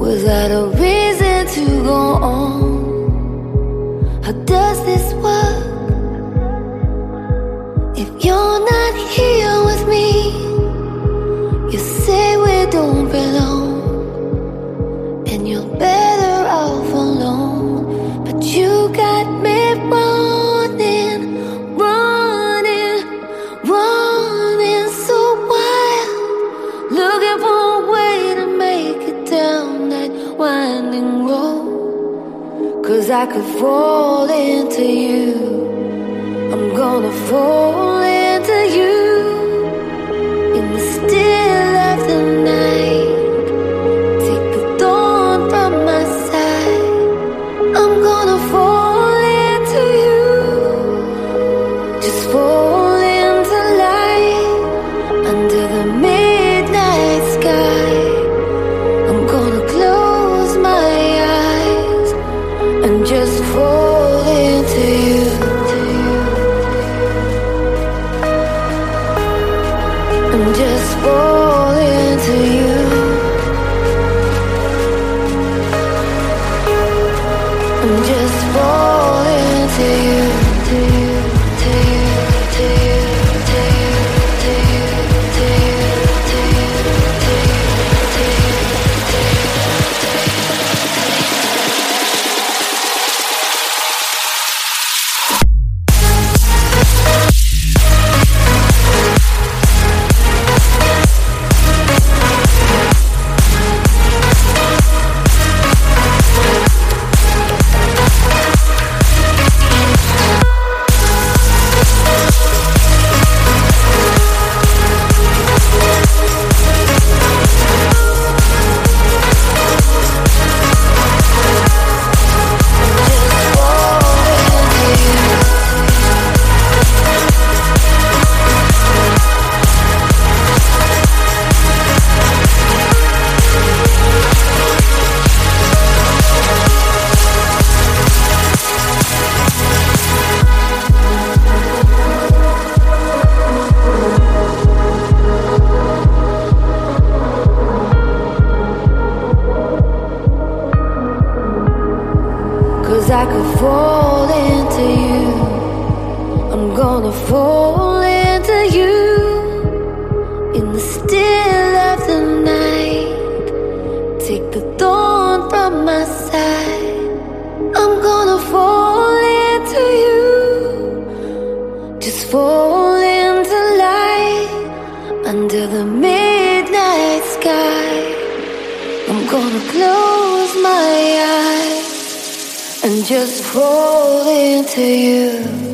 without a reason to go on. How does this work? If you're not here with me, you say we don't belong, and you're better off alone. But you got me running, running, running so wild, looking for a way to make it down that winding road. 'Cause I could fall into you, I'm gonna fall into you in the still of the night. Take the dawn from my side, I'm gonna fall into you, just fall into light under the midnight sky. I'm gonna close my eyes and just fall into you. And just fall into you. And just fall into you. To you, to you, to you, to you, to you, to you, to you, to you, to you, to you. I could fall into you, I'm gonna fall into you in the still of the night. Take the dawn from my side, I'm gonna fall into you, just fall into light under the midnight sky. I'm gonna close my eyes and just fall into you.